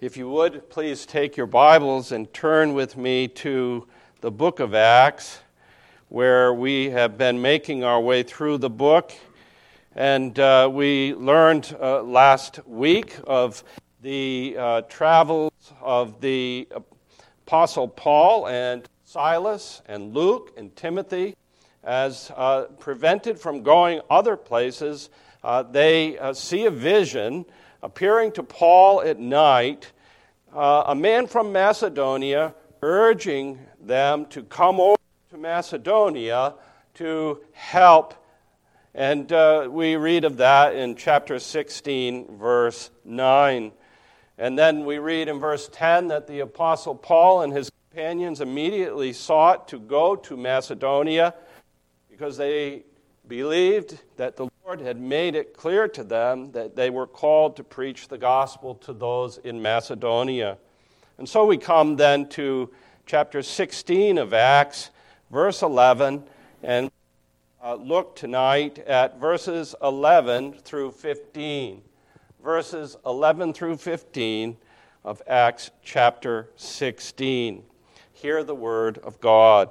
If you would, please take your Bibles and turn with me to the book of Acts, where we have been making our way through the book. And we learned last week of the travels of the Apostle Paul and Silas and Luke and Timothy. As prevented from going other places, they see a vision appearing to Paul at night, a man from Macedonia urging them to come over to Macedonia to help. And we read of that in chapter 16, verse 9. And then we read in verse 10 that the Apostle Paul and his companions immediately sought to go to Macedonia because they believed that the Lord had made it clear to them that they were called to preach the gospel to those in Macedonia. And so we come then to chapter 16 of Acts, verse 11, and look tonight at verses 11 through 15. Verses 11 through 15 of Acts chapter 16. Hear the word of God.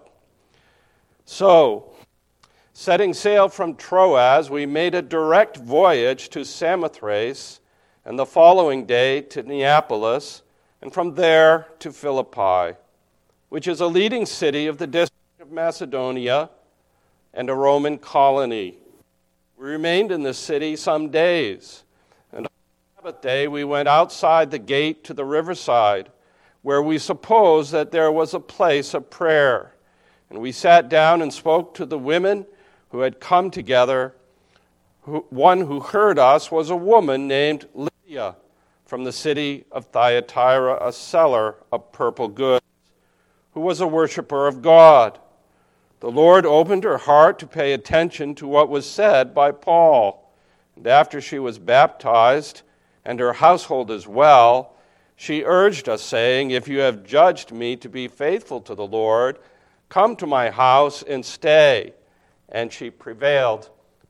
So, setting sail from Troas, we made a direct voyage to Samothrace, and the following day to Neapolis, and from there to Philippi, which is a leading city of the district of Macedonia and a Roman colony. We remained in the city some days, and on the Sabbath day we went outside the gate to the riverside, where we supposed that there was a place of prayer. And we sat down and spoke to the women who had come together. One who heard us was a woman named Lydia from the city of Thyatira, a seller of purple goods, who was a worshiper of God. The Lord opened her heart to pay attention to what was said by Paul. And after she was baptized, and her household as well, she urged us, saying, "If you have judged me to be faithful to the Lord, come to my house and stay." And she prevailed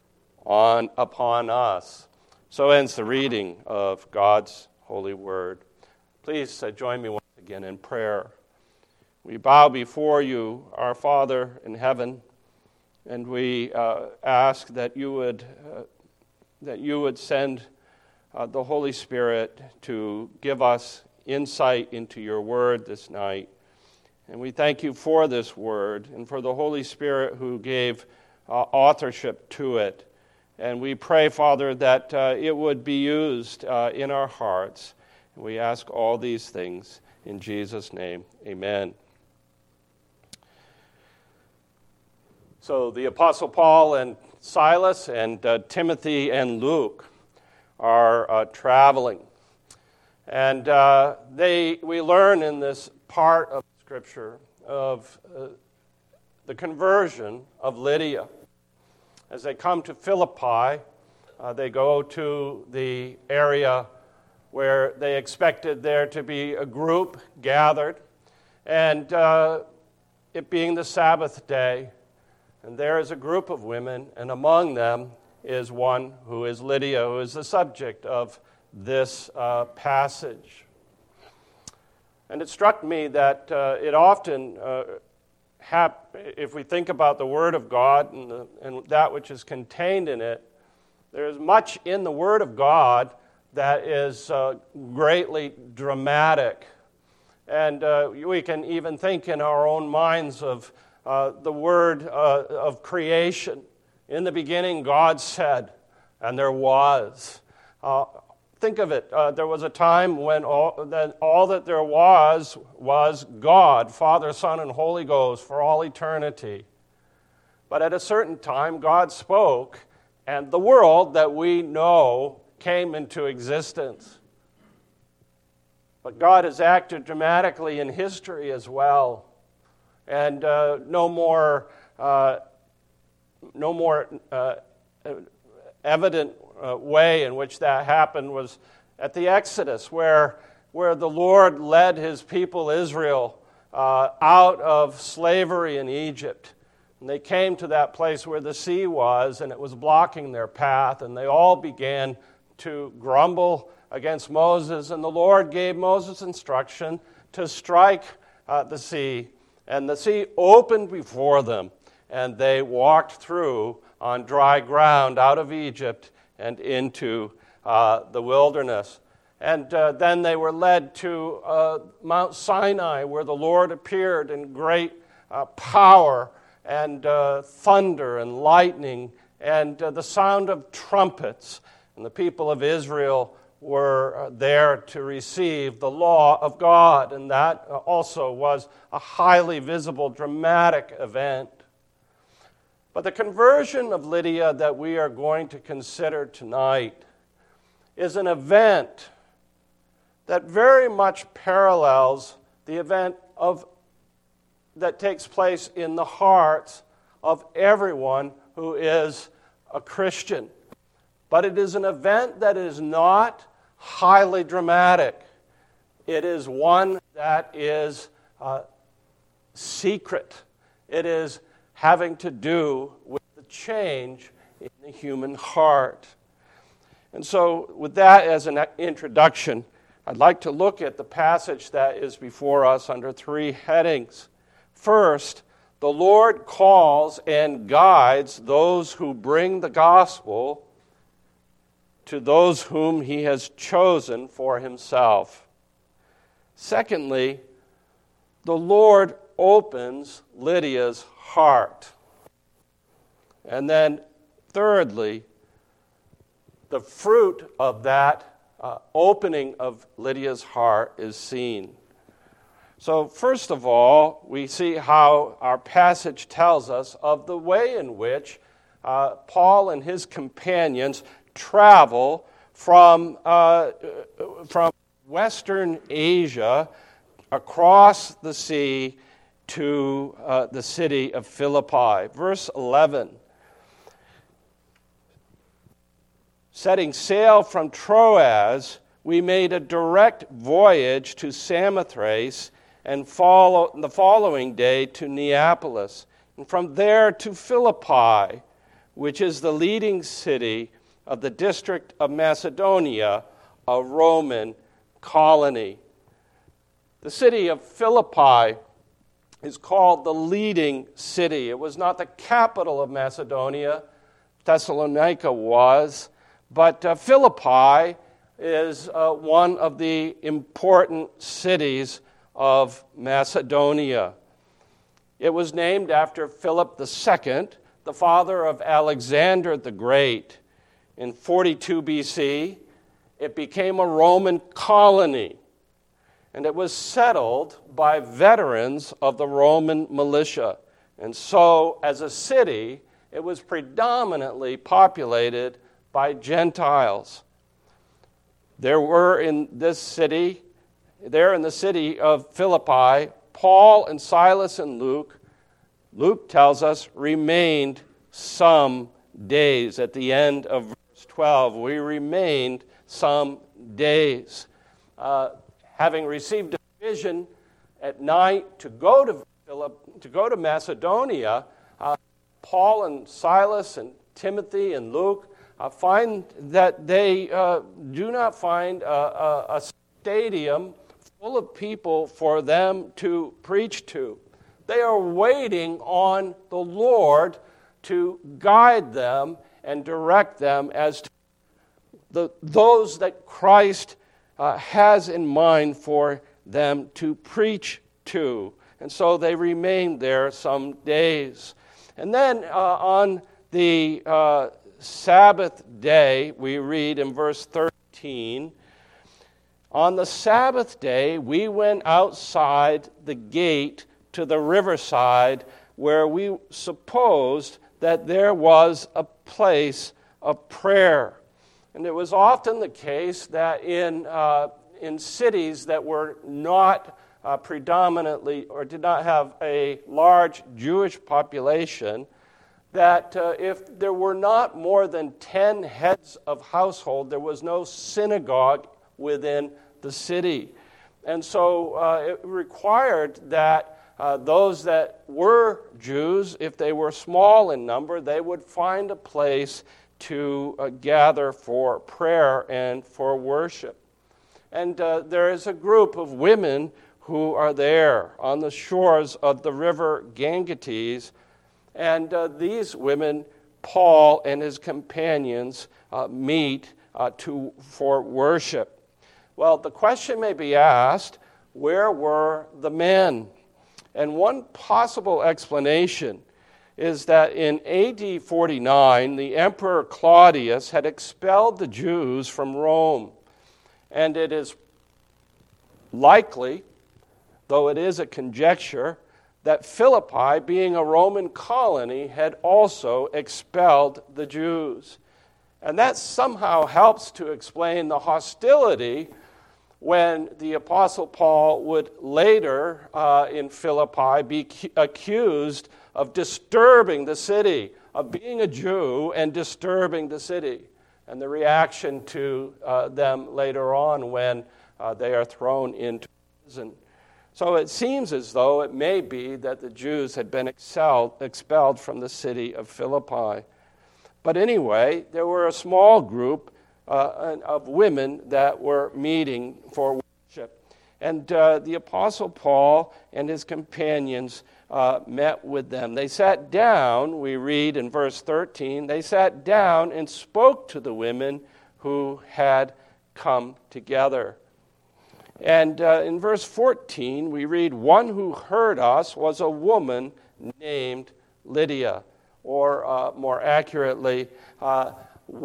upon us. So ends the reading of God's holy word. Please join me once again in prayer. We bow before you, our Father in heaven, and we ask that you would send the Holy Spirit to give us insight into your word this night. And we thank you for this word and for the Holy Spirit who gave authorship to it. And we pray, Father, that it would be used in our hearts. And we ask all these things in Jesus' name. Amen. So the Apostle Paul and Silas and Timothy and Luke are traveling. And we learn in this part of Scripture of the conversion of Lydia. As they come to Philippi, they go to the area where they expected there to be a group gathered, and it being the Sabbath day, and there is a group of women, and among them is one who is Lydia, who is the subject of this passage. And it struck me that it often if we think about the Word of God and that which is contained in it, there is much in the Word of God that is greatly dramatic. And we can even think in our own minds of the word of creation. In the beginning, God said, and there was. Think of it. There was a time when all that there was God, Father, Son, and Holy Ghost for all eternity. But at a certain time, God spoke, and the world that we know came into existence. But God has acted dramatically in history as well. And no more evident way in which that happened was at the Exodus, where the Lord led his people Israel out of slavery in Egypt. And they came to that place where the sea was, and it was blocking their path, and they all began to grumble against Moses, and the Lord gave Moses instruction to strike the sea, and the sea opened before them, and they walked through on dry ground out of Egypt and into the wilderness. And then they were led to Mount Sinai, where the Lord appeared in great power and thunder and lightning and the sound of trumpets. And the people of Israel were there to receive the law of God. And that also was a highly visible, dramatic event. But the conversion of Lydia that we are going to consider tonight is an event that very much parallels the event that takes place in the hearts of everyone who is a Christian. But it is an event that is not highly dramatic. It is one that is secret. It is having to do with the change in the human heart. And so, with that as an introduction, I'd like to look at the passage that is before us under three headings. First, the Lord calls and guides those who bring the gospel to those whom he has chosen for himself. Secondly, the Lord opens Lydia's heart. And then, thirdly, the fruit of that opening of Lydia's heart is seen. So first of all, we see how our passage tells us of the way in which Paul and his companions travel from Western Asia across the sea to the city of Philippi. Verse 11. Setting sail from Troas, we made a direct voyage to Samothrace and the following day to Neapolis, and from there to Philippi, which is the leading city of the district of Macedonia, a Roman colony. The city of Philippi is called the leading city. It was not the capital of Macedonia. Thessalonica was. But Philippi is one of the important cities of Macedonia. It was named after Philip II, the father of Alexander the Great. In 42 BC, it became a Roman colony, and it was settled by veterans of the Roman militia. And so, as a city, it was predominantly populated by Gentiles. There were in the city of Philippi, Paul and Silas and Luke tells us, remained some days. At the end of verse 12, we remained some days. Having received a vision at night to go to Macedonia, Paul and Silas and Timothy and Luke find that they do not find a stadium full of people for them to preach to. They are waiting on the Lord to guide them and direct them as to those that Christ has in mind for them to preach to. And so they remained there some days. And then on the Sabbath day, we read in verse 13, on the Sabbath day, we went outside the gate to the riverside where we supposed that there was a place of prayer. And it was often the case that in cities that were not predominantly or did not have a large Jewish population, that if there were not more than 10 heads of household, there was no synagogue within the city. And so it required that those that were Jews, if they were small in number, they would find a place to gather for prayer and for worship. And there is a group of women who are there on the shores of the river Gangetes. And these women, Paul and his companions, meet for worship. Well, the question may be asked, where were the men? And one possible explanation is that in AD 49, the Emperor Claudius had expelled the Jews from Rome. And it is likely, though it is a conjecture, that Philippi, being a Roman colony, had also expelled the Jews. And that somehow helps to explain the hostility when the Apostle Paul would later in Philippi be accused of disturbing the city, of being a Jew and disturbing the city, and the reaction to them later on when they are thrown into prison. So it seems as though it may be that the Jews had been expelled from the city of Philippi. But anyway, there were a small group of women that were meeting for worship. And the Apostle Paul and his companions met with them. They sat down, we read in verse 13, they sat down and spoke to the women who had come together. And in verse 14, we read, one who heard us was a woman named Lydia, or more accurately, a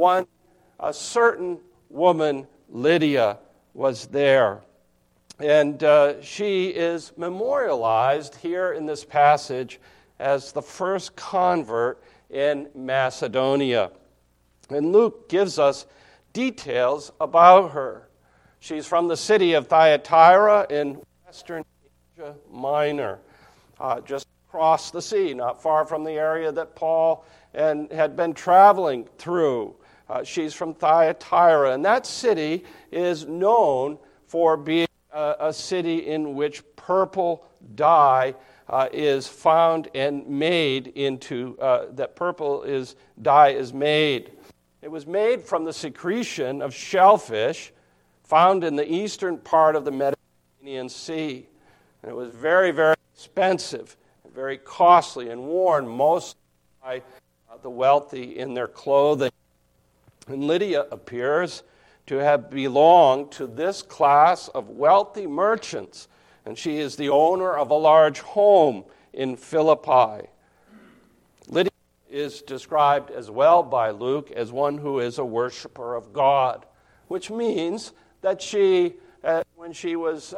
certain woman, Lydia, was there. And she is memorialized here in this passage as the first convert in Macedonia. And Luke gives us details about her. She's from the city of Thyatira in western Asia Minor, just across the sea, not far from the area that Paul had been traveling through. She's from Thyatira, and that city is known for being a city in which purple dye is found and made into, that dye is made. It was made from the secretion of shellfish found in the eastern part of the Mediterranean Sea. And it was very, very expensive, very costly, and worn mostly by the wealthy in their clothing. And Lydia appears to have belonged to this class of wealthy merchants, and she is the owner of a large home in Philippi. Lydia is described as well by Luke as one who is a worshiper of God, which means that she, when she was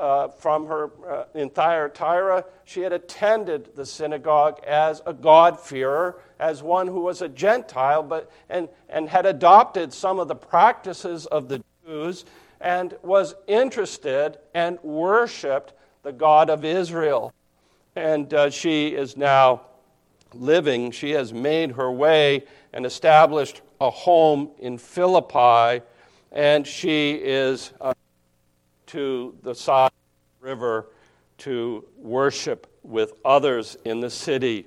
in Thyatira, she had attended the synagogue as a God-fearer, as one who was a Gentile, and had adopted some of the practices of the Jews, and was interested and worshipped the God of Israel. And she is now living, she has made her way and established a home in Philippi, and she is to the side of the river to worship with others in the city.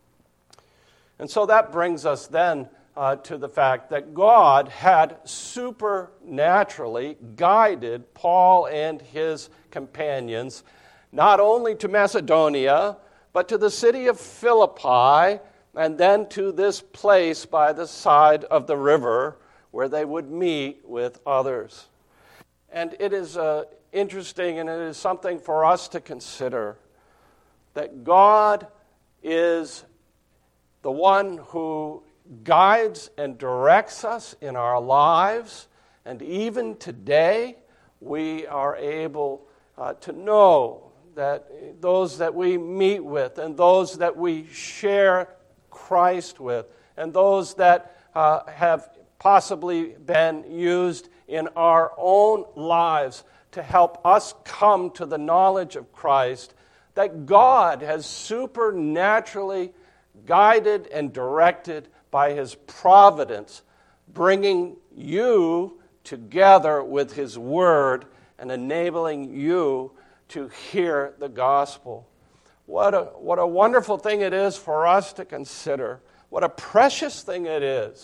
And so that brings us then to the fact that God had supernaturally guided Paul and his companions not only to Macedonia, but to the city of Philippi, and then to this place by the side of the river where they would meet with others. And it is interesting, and it is something for us to consider, that God is the one who guides and directs us in our lives, and even today we are able to know that those that we meet with and those that we share Christ with and those that have possibly been used in our own lives to help us come to the knowledge of Christ, that God has supernaturally guided and directed by His providence, bringing you together with His Word and enabling you to hear the gospel. What a wonderful thing it is for us to consider. What a precious thing it is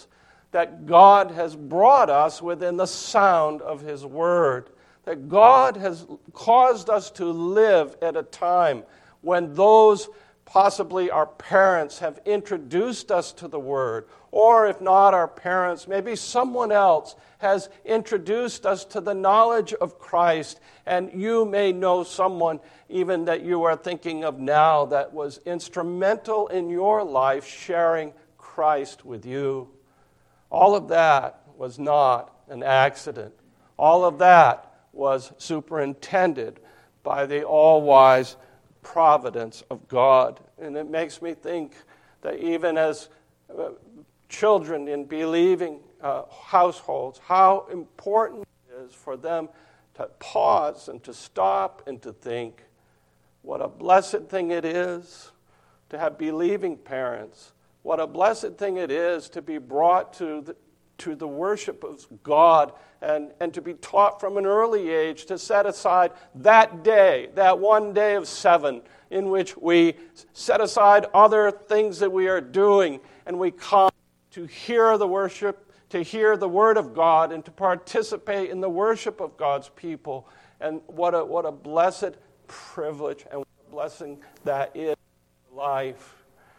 that God has brought us within the sound of His Word. That God has caused us to live at a time when those, possibly our parents, have introduced us to the Word. Or if not our parents, maybe someone else has introduced us to the knowledge of Christ. And you may know someone even that you are thinking of now that was instrumental in your life sharing Christ with you. All of that was not an accident. All of that was superintended by the all-wise providence of God. And it makes me think that even as children in believing households, how important it is for them to pause and to stop and to think what a blessed thing it is to have believing parents. What a blessed thing it is to be brought to the worship of God and to be taught from an early age to set aside that day, that one day of 7, in which we set aside other things that we are doing and we come to hear the worship, to hear the Word of God, and to participate in the worship of God's people. And what a blessed privilege and what a blessing that is in life.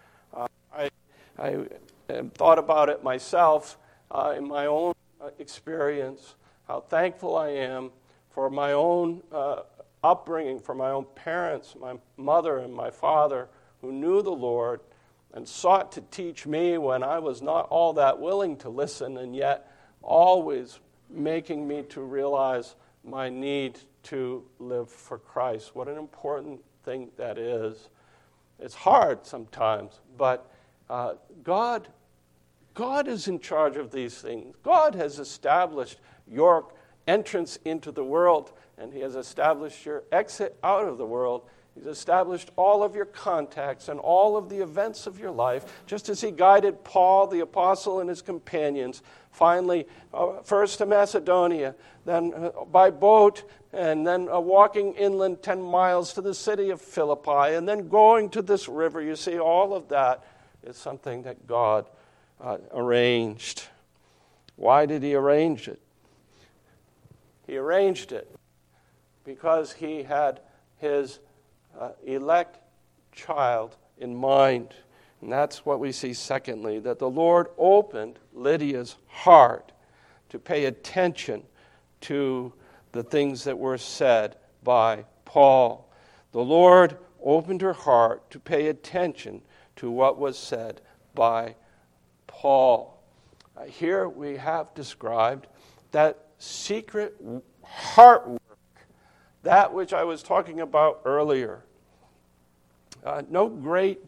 I thought about it myself in my own experience, how thankful I am for my own upbringing, for my own parents, my mother and my father, who knew the Lord and sought to teach me when I was not all that willing to listen, and yet always making me to realize my need to live for Christ. What an important thing that is. It's hard sometimes, but God is in charge of these things. God has established your entrance into the world, and He has established your exit out of the world. He's established all of your contacts and all of the events of your life, just as He guided Paul, the apostle, and his companions, finally, first to Macedonia, then by boat, and then walking inland 10 miles to the city of Philippi, and then going to this river. You see, all of that is something that God arranged. Why did He arrange it? He arranged it because He had His elect child in mind. And that's what we see secondly, that the Lord opened Lydia's heart to pay attention to the things that were said by Paul. The Lord opened her heart to pay attention to what was said by Paul. Here we have described that secret heart work, that which I was talking about earlier. No great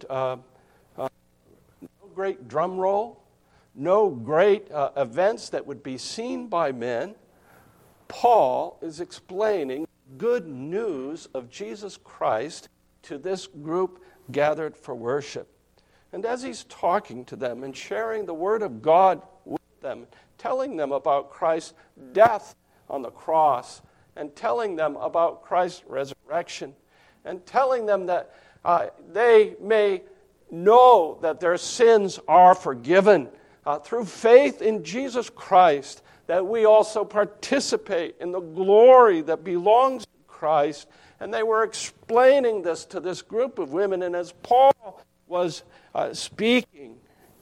drum roll, no great events that would be seen by men. Paul is explaining good news of Jesus Christ to this group gathered for worship. And as he's talking to them and sharing the Word of God with them, telling them about Christ's death on the cross, and telling them about Christ's resurrection, and telling them that they may know that their sins are forgiven through faith in Jesus Christ, that we also participate in the glory that belongs to Christ. And they were explaining this to this group of women, and as Paul was speaking,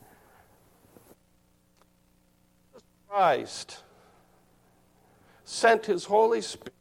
Christ sent His Holy Spirit,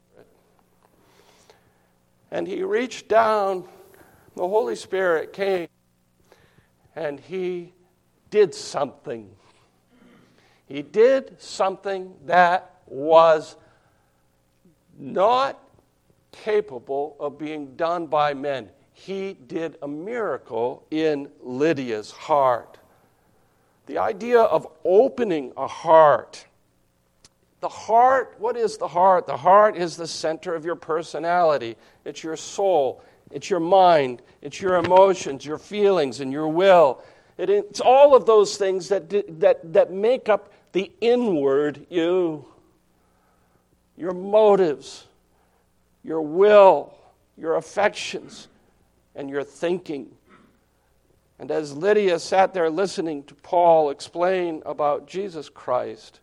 and He reached down, the Holy Spirit came, and He did something. He did something that was not capable of being done by men. He did a miracle in Lydia's heart. The idea of opening a heart. The heart, what is the heart? The heart is the center of your personality. It's your soul. It's your mind. It's your emotions, your feelings, and your will. It's all of those things that make up the inward you. Your motives, your will, your affections, and your thinking. And as Lydia sat there listening to Paul explain about Jesus Christ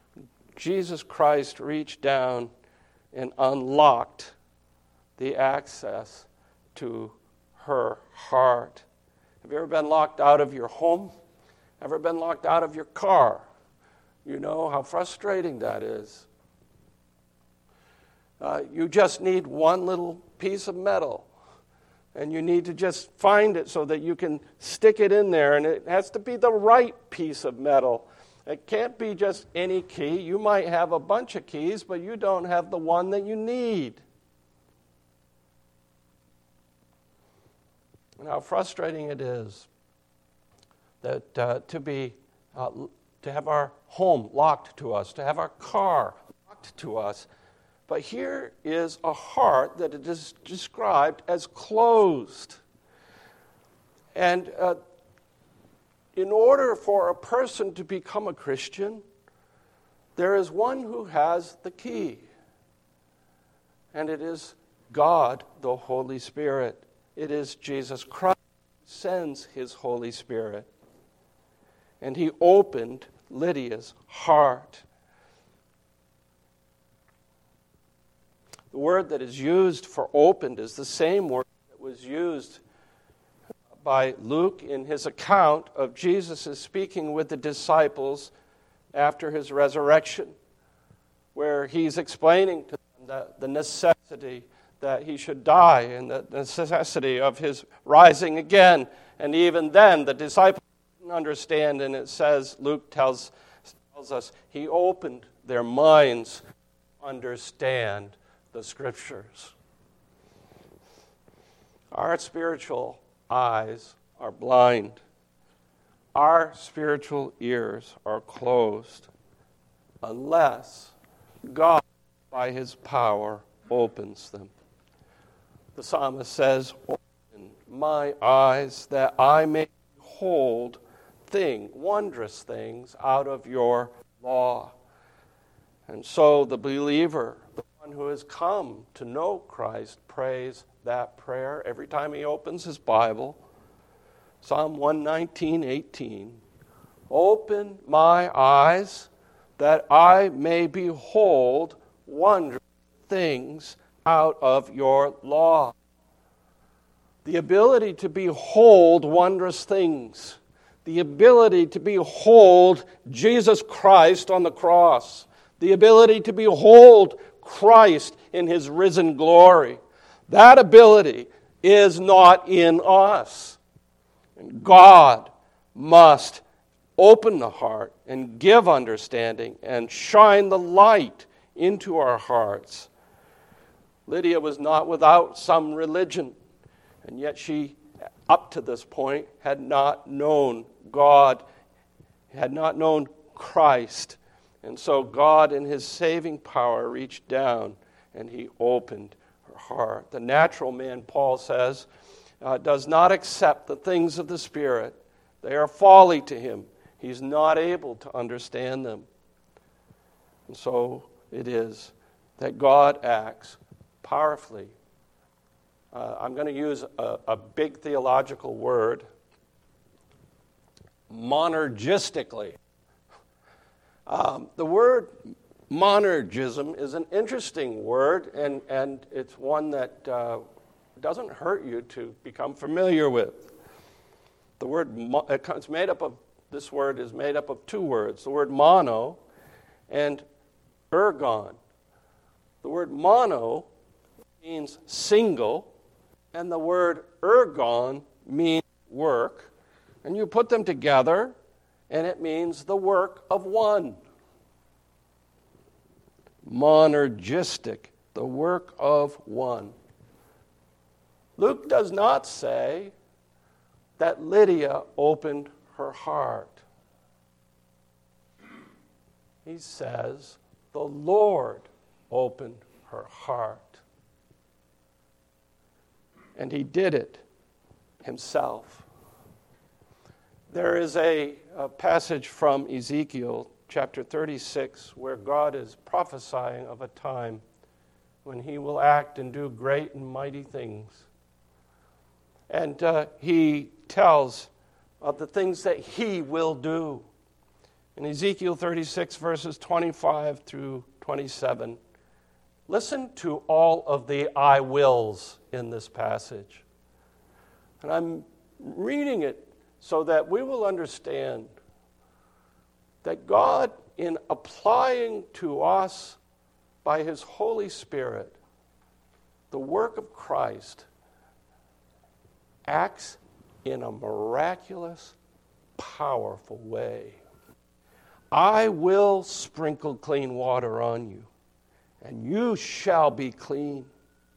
reached down and unlocked the access to her heart. Have you ever been locked out of your home? Ever been locked out of your car? You know how frustrating that is. You just need one little piece of metal, and you need to just find it so that you can stick it in there, and it has to be the right piece of metal. It can't be just any key. You might have a bunch of keys, but you don't have the one that you need. And how frustrating it is that to have our home locked to us, to have our car locked to us. But here is a heart that is described as closed. And in order for a person to become a Christian, there is one who has the key. And it is God, the Holy Spirit. It is Jesus Christ who sends his Holy Spirit. And he opened Lydia's heart. The word that is used for opened is the same word that was used by Luke in his account of Jesus' speaking with the disciples after his resurrection, where he's explaining to them the necessity that he should die and the necessity of his rising again. And even then, the disciples didn't understand, and it says, Luke tells us, he opened their minds to understand the Scriptures. Our spiritual eyes are blind. Our spiritual ears are closed unless God, by his power, opens them. The psalmist says, open my eyes that I may behold wondrous things out of your law. And so the believer, the one who has come to know Christ, prays that prayer every time he opens his Bible. Psalm 119:18. Open my eyes that I may behold wondrous things out of your law. The ability to behold wondrous things. The ability to behold Jesus Christ on the cross. The ability to behold Christ in his risen glory. That ability is not in us. And God must open the heart and give understanding and shine the light into our hearts. Lydia was not without some religion, and yet she, up to this point, had not known God, had not known Christ. And so God, in his saving power, reached down and he opened her heart. The natural man, Paul says, does not accept the things of the Spirit. They are folly to him. He's not able to understand them. And so it is that God acts powerfully. I'm going to use a big theological word, monergistically. The word monergism is an interesting word, and it's one that doesn't hurt you to become familiar with. The word it's made up of, this word is made up of two words, the word mono and ergon. The word mono means single, and the word ergon means work. And you put them together, and it means the work of one. Monergistic, the work of one. Luke does not say that Lydia opened her heart. He says the Lord opened her heart. And he did it himself. There is a passage from Ezekiel chapter 36 where God is prophesying of a time when he will act and do great and mighty things. And he tells of the things that he will do. In Ezekiel 36, verses 25 through 27, listen to all of the I wills in this passage. And I'm reading it so that we will understand that God, in applying to us by his Holy Spirit the work of Christ, acts in a miraculous, powerful way. I will sprinkle clean water on you, and you shall be clean.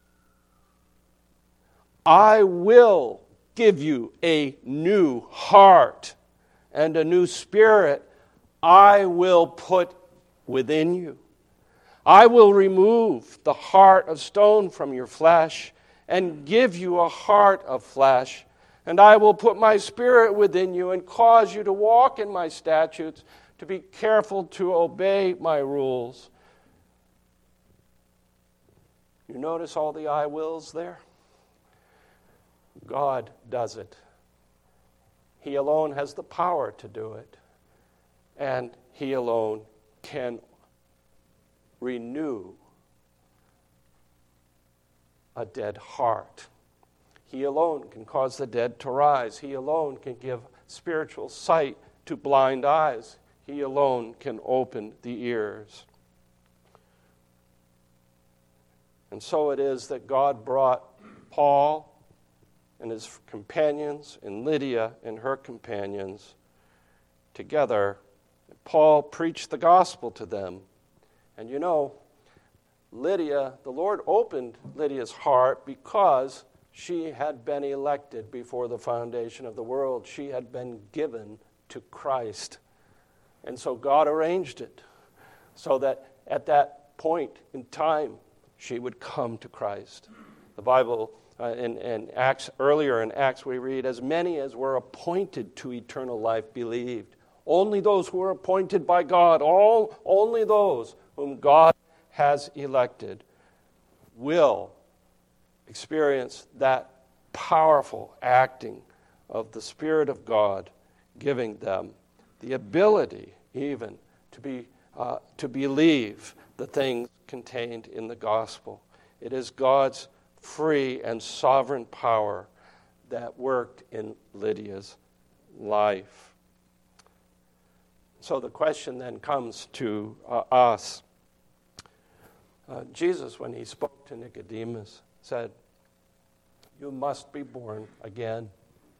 I will give you a new heart and a new spirit I will put within you. I will remove the heart of stone from your flesh and give you a heart of flesh. And I will put my spirit within you and cause you to walk in my statutes, to be careful to obey my rules. You notice all the I wills there? God does it. He alone has the power to do it. And he alone can renew a dead heart. He alone can cause the dead to rise. He alone can give spiritual sight to blind eyes. He alone can open the ears. And so it is that God brought Paul and his companions and Lydia and her companions together. Paul preached the gospel to them. And you know, Lydia, the Lord opened Lydia's heart because she had been elected before the foundation of the world. She had been given to Christ. And so God arranged it so that at that point in time, she would come to Christ. The Bible in Acts, earlier in Acts, we read, as many as were appointed to eternal life believed. Only those who are appointed by God, only those whom God has elected will experience that powerful acting of the Spirit of God, giving them the ability even to believe the things contained in the gospel. It is God's free and sovereign power that worked in Lydia's life. So the question then comes to us. Jesus, when he spoke to Nicodemus, said, "You must be born again."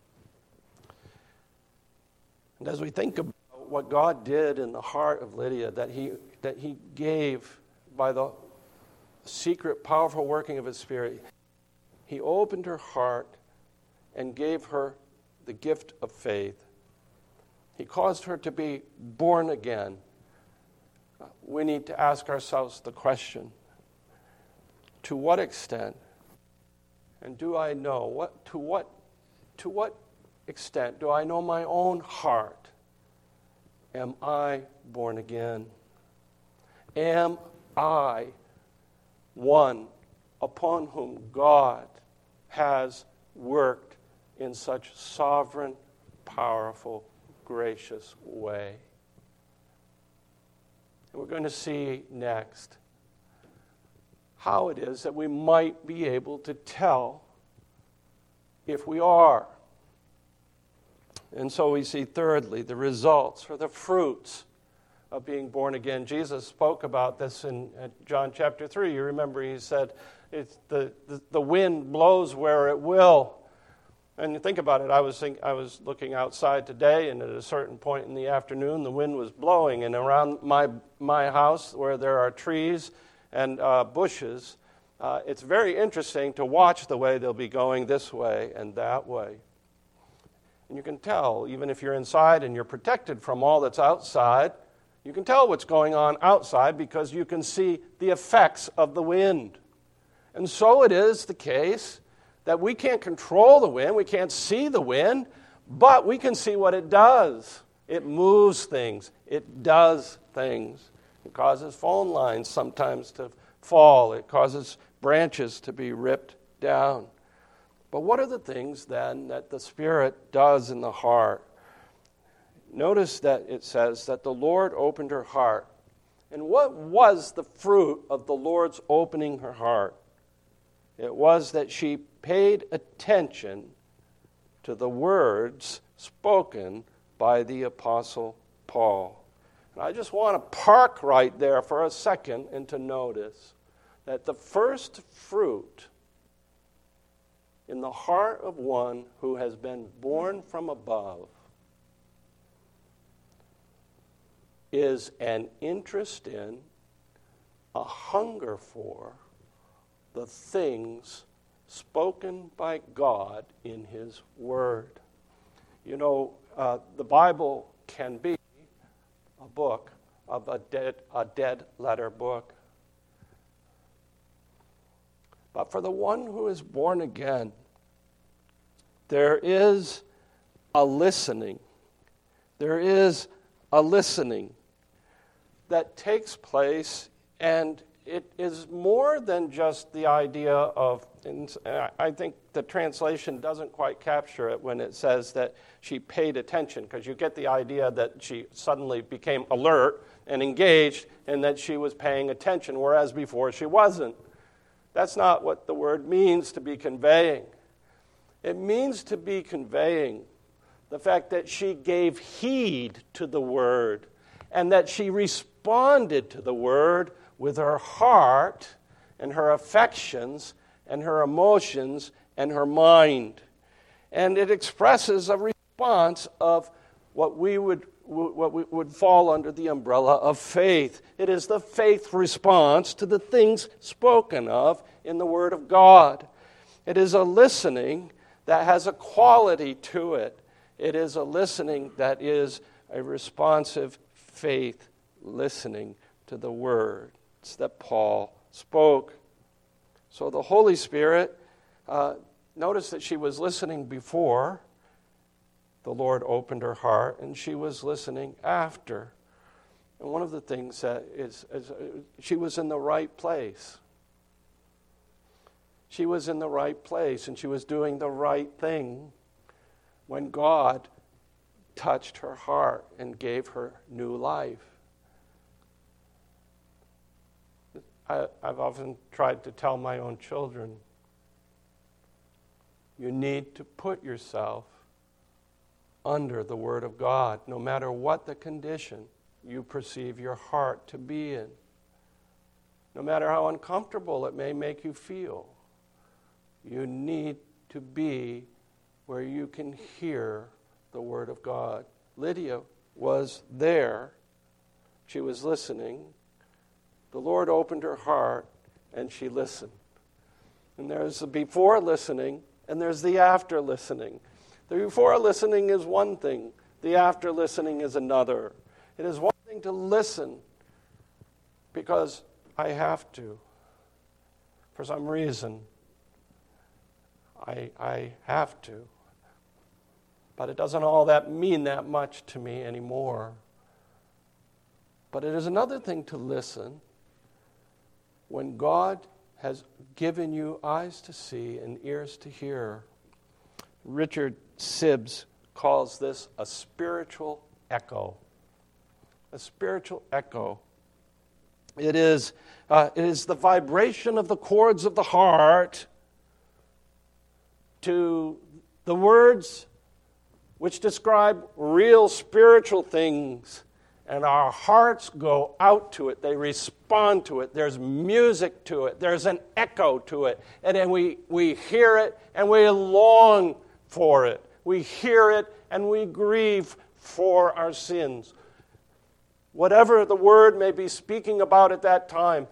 And as we think about what God did in the heart of Lydia, that he gave by the secret, powerful working of his Spirit, he opened her heart and gave her the gift of faith. He caused her to be born again. We need to ask ourselves the question, to what extent, and do I know, to what extent do I know my own heart? Am I born again? Am I one upon whom God has worked in such sovereign, powerful, gracious way? And we're going to see next how it is that we might be able to tell if we are. And so we see, thirdly, the results or the fruits of being born again. Jesus spoke about this in John chapter 3. You remember he said, the wind blows where it will. And you think about it, I was looking outside today, and at a certain point in the afternoon, the wind was blowing. And around my house, where there are trees and bushes, it's very interesting to watch the way they'll be going this way and that way. And you can tell, even if you're inside and you're protected from all that's outside, you can tell what's going on outside because you can see the effects of the wind. And so it is the case that we can't control the wind, we can't see the wind, but we can see what it does. It moves things, it does things. It causes phone lines sometimes to fall, it causes branches to be ripped down. But what are the things then that the Spirit does in the heart? notice that it says that the Lord opened her heart. And what was the fruit of the Lord's opening her heart? It was that she paid attention to the words spoken by the Apostle Paul. And I just want to park right there for a second and to notice that the first fruit in the heart of one who has been born from above is an interest in, a hunger for the things spoken by God in His Word. You know, the Bible can be a book of a dead letter book. But for the one who is born again, there is a listening. There is a listening that takes place, and it is more than just the idea of, and I think the translation doesn't quite capture it when it says that she paid attention, because you get the idea that she suddenly became alert and engaged and that she was paying attention, whereas before she wasn't. That's not what the word means to be conveying. It means to be conveying the fact that she gave heed to the word and that she responded to the word with her heart and her affections and her emotions and her mind. And it expresses a response of what would fall under the umbrella of faith. It is the faith response to the things spoken of in the Word of God. It is a listening that has a quality to it. It is a listening that is a responsive faith listening to the words that Paul spoke. So the Holy Spirit, notice that she was listening before the Lord opened her heart, and she was listening after. And one of the things that is she was in the right place. She was in the right place, and she was doing the right thing when God touched her heart and gave her new life. I've often tried to tell my own children, you need to put yourself under the Word of God, no matter what the condition you perceive your heart to be in, no matter how uncomfortable it may make you feel. You need to be where you can hear the Word of God. Lydia was there. She was listening. The Lord opened her heart, and she listened. And there's the before listening, and there's the after listening. The before listening is one thing. The after listening is another. It is one thing to listen because I have to. For some reason, I have to. But it doesn't all that mean that much to me anymore. But it is another thing to listen when God has given you eyes to see and ears to hear. Richard Sibbes calls this a spiritual echo. A spiritual echo. It is the vibration of the chords of the heart to the words which describe real spiritual things, and our hearts go out to it. They respond to it. There's music to it. There's an echo to it. And then we hear it and we long for it. We hear it and we grieve for our sins. Whatever the word may be speaking about at that time,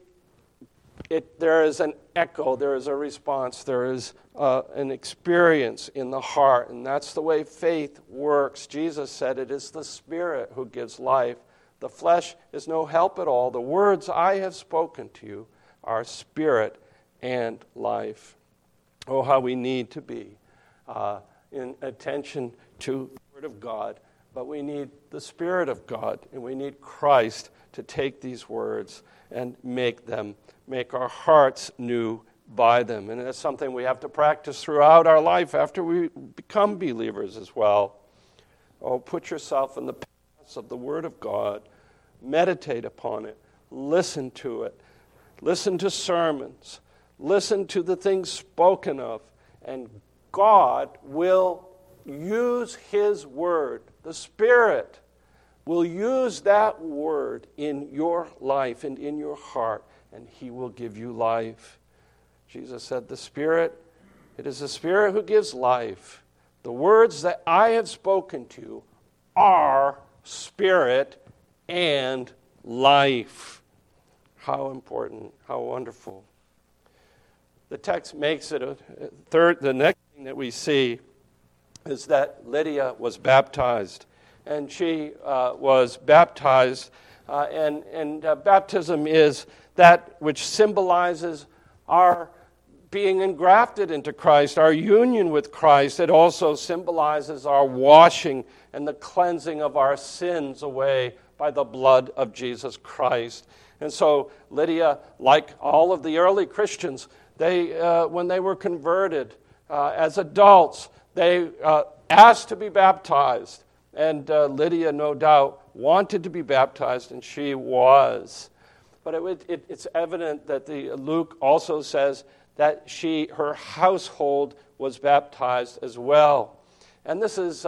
there is an echo, there is a response, there is an experience in the heart, and that's the way faith works. Jesus said it is the Spirit who gives life. The flesh is no help at all. The words I have spoken to you are spirit and life. Oh, how we need to be in attention to the Word of God, but we need the Spirit of God, and we need Christ to take these words and make our hearts new by them. And that's something we have to practice throughout our life after we become believers as well. Oh, put yourself in the paths of the Word of God. Meditate upon it. Listen to it. Listen to sermons. Listen to the things spoken of. And God will use His Word. The Spirit will use that Word in your life and in your heart, and He will give you life. Jesus said, it is the Spirit who gives life. The words that I have spoken to you are spirit and life. How important, how wonderful. The text makes it the next thing that we see is that Lydia was baptized. And she was baptized, and baptism is that which symbolizes our being engrafted into Christ, our union with Christ. It also symbolizes our washing and the cleansing of our sins away by the blood of Jesus Christ. And so Lydia, like all of the early Christians, when they were converted as adults, they asked to be baptized. And Lydia, no doubt, wanted to be baptized, and she was. But it's evident that Luke also says that her household was baptized as well. And this is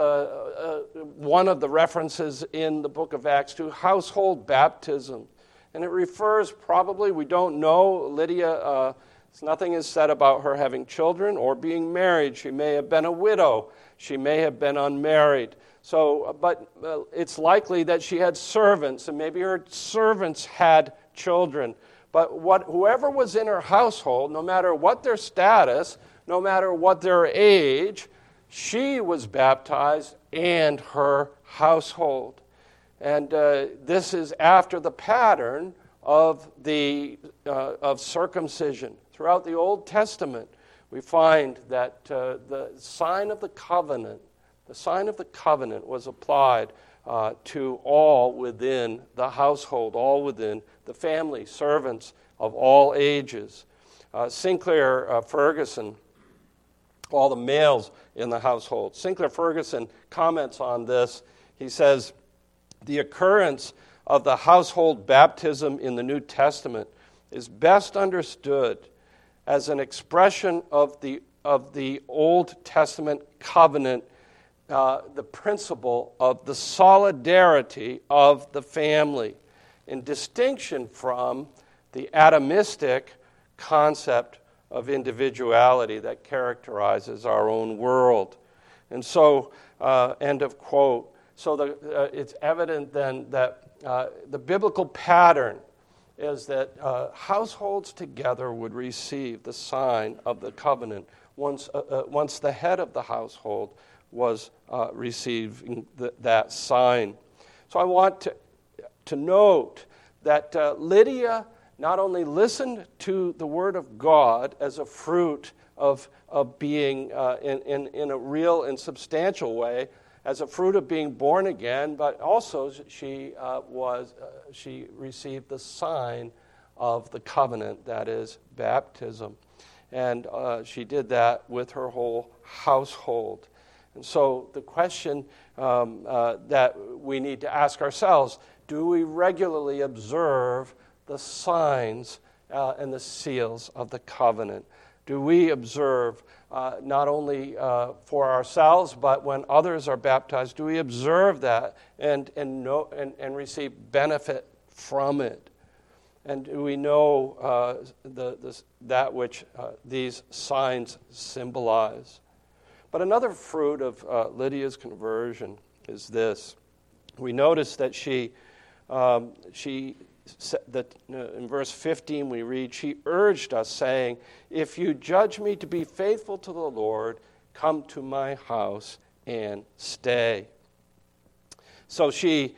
one of the references in the book of Acts to household baptism. And it refers probably, we don't know, Lydia, nothing is said about her having children or being married. She may have been a widow. She may have been unmarried. So, but it's likely that she had servants, and maybe her servants had children. But whoever was in her household, no matter what their status, no matter what their age, she was baptized and her household. And this is after the pattern of circumcision. Throughout the Old Testament, we find that the sign of the covenant was applied to all within the household, all within the family, servants of all ages. Sinclair Ferguson, all the males in the household. Sinclair Ferguson comments on this. He says, the occurrence of the household baptism in the New Testament is best understood as an expression of the Old Testament covenant, the principle of the solidarity of the family, in distinction from the atomistic concept of individuality that characterizes our own world. And so, end of quote. So it's evident then that the biblical pattern is that households together would receive the sign of the covenant once the head of the household was receiving that sign. So I want to note that Lydia not only listened to the Word of God as a fruit of being in a real and substantial way, as a fruit of being born again, but also she received the sign of the covenant, that is baptism. And she did that with her whole household. And so the question that we need to ask ourselves, do we regularly observe the signs and the seals of the covenant? Do we observe not only for ourselves, but when others are baptized, do we observe that and receive benefit from it? And do we know that which these signs symbolize? But another fruit of Lydia's conversion is this. We notice that in verse 15 we read, she urged us, saying, if you judge me to be faithful to the Lord, come to my house and stay. So she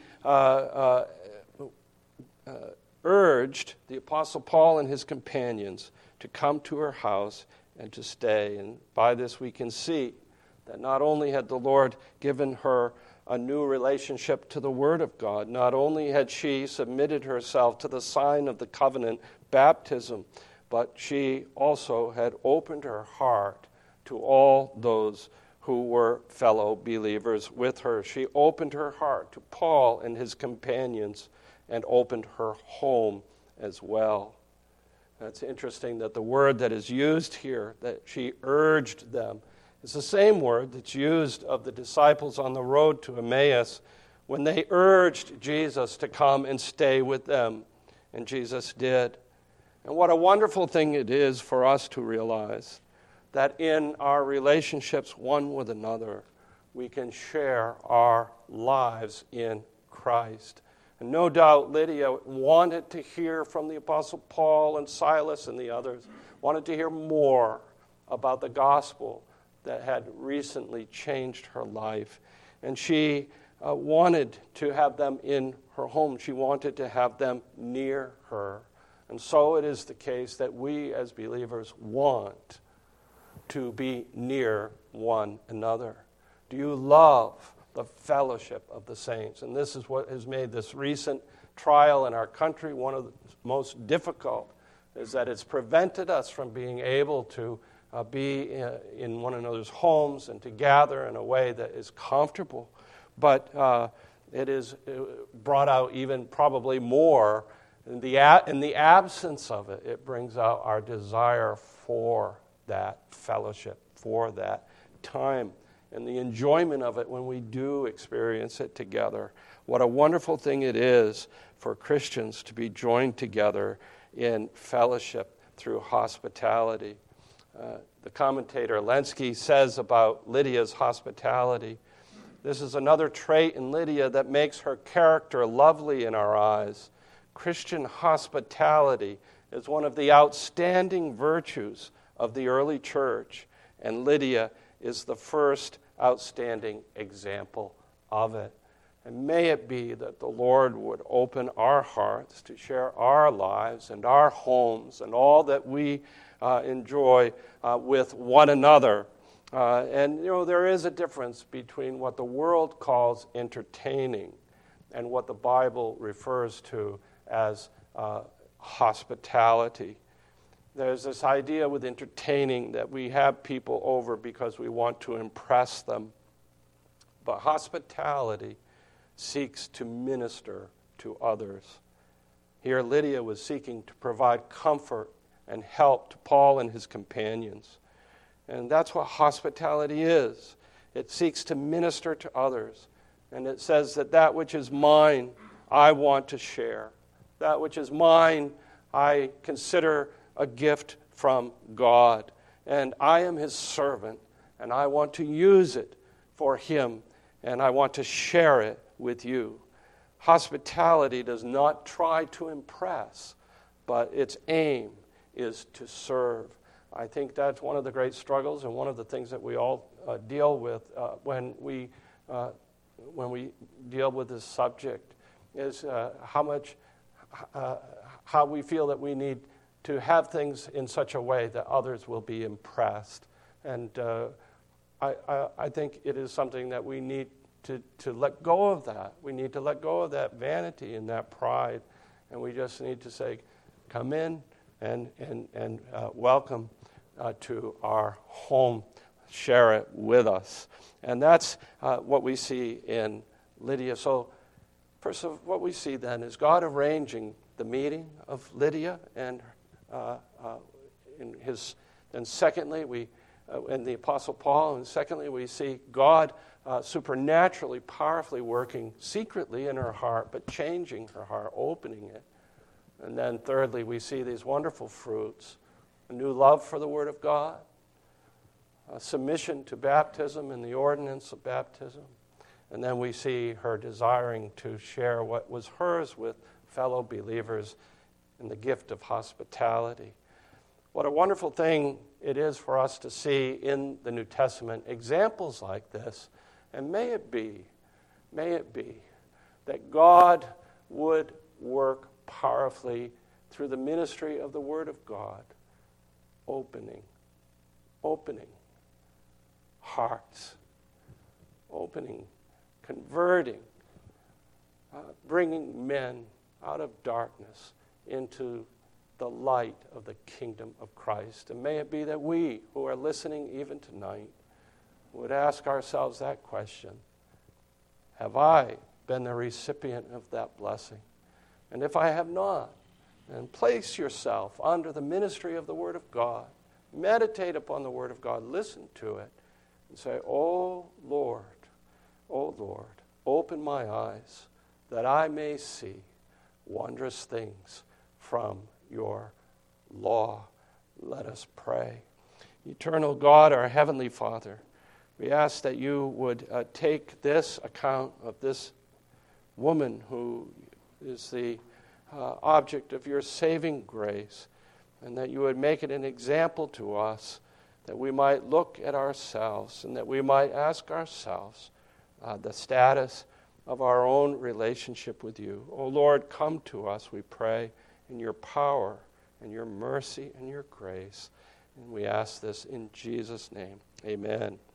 urged the Apostle Paul and his companions to come to her house and to stay. And by this we can see that not only had the Lord given her a new relationship to the Word of God, not only had she submitted herself to the sign of the covenant, baptism, but she also had opened her heart to all those who were fellow believers with her. She opened her heart to Paul and his companions and opened her home as well. That's interesting that the word that is used here, that she urged them, is the same word that's used of the disciples on the road to Emmaus when they urged Jesus to come and stay with them. And Jesus did. And what a wonderful thing it is for us to realize that in our relationships one with another, we can share our lives in Christ. And no doubt Lydia wanted to hear from the Apostle Paul and Silas and the others, wanted to hear more about the gospel that had recently changed her life. And she wanted to have them in her home. She wanted to have them near her. And so it is the case that we as believers want to be near one another. Do you love the fellowship of the saints? And this is what has made this recent trial in our country one of the most difficult, is that it's prevented us from being able to be in one another's homes and to gather in a way that is comfortable. But it is brought out even probably more in the absence of it. It brings out our desire for that fellowship, for that time, and the enjoyment of it when we do experience it together. What a wonderful thing it is for Christians to be joined together in fellowship through hospitality. The commentator Lenski says about Lydia's hospitality, this is another trait in Lydia that makes her character lovely in our eyes. Christian hospitality is one of the outstanding virtues of the early church, and Lydia is the first outstanding example of it. And may it be that the Lord would open our hearts to share our lives and our homes and all that we enjoy with one another. And there is a difference between what the world calls entertaining and what the Bible refers to as hospitality. There's this idea with entertaining that we have people over because we want to impress them. But hospitality seeks to minister to others. Here, Lydia was seeking to provide comfort and help to Paul and his companions. And that's what hospitality is. It seeks to minister to others. And it says that which is mine, I want to share. That which is mine, I consider a gift from God. And I am his servant, and I want to use it for him, and I want to share it with you. Hospitality does not try to impress, but its aim is to serve. I think that's one of the great struggles and one of the things that we all deal with when we deal with this subject is how we feel that we need to have things in such a way that others will be impressed. And I think it is something that we need to let go of that. We need to let go of that vanity and that pride. And we just need to say, come in and welcome to our home. Share it with us. And that's what we see in Lydia. So first of what we see then is God arranging the meeting of Lydia and and secondly, and the Apostle Paul, and secondly, we see God supernaturally, powerfully working secretly in her heart, but changing her heart, opening it. And then thirdly, we see these wonderful fruits, a new love for the Word of God, a submission to baptism and the ordinance of baptism, and then we see her desiring to share what was hers with fellow believers in the gift of hospitality. What a wonderful thing it is for us to see in the New Testament examples like this. And may it be that God would work powerfully through the ministry of the Word of God, opening hearts, converting, bringing men out of darkness into the light of the kingdom of Christ. And may it be that we who are listening even tonight would ask ourselves that question. Have I been the recipient of that blessing? And if I have not, then place yourself under the ministry of the Word of God. Meditate upon the Word of God. Listen to it. And say, oh Lord, open my eyes that I may see wondrous things from your law. Let us pray. Eternal God, our Heavenly Father, we ask that you would take this account of this woman who is the object of your saving grace, and that you would make it an example to us, that we might look at ourselves and that we might ask ourselves the status of our own relationship with you. Oh Lord, come to us, we pray, in your power and your mercy and your grace. And we ask this in Jesus' name. Amen.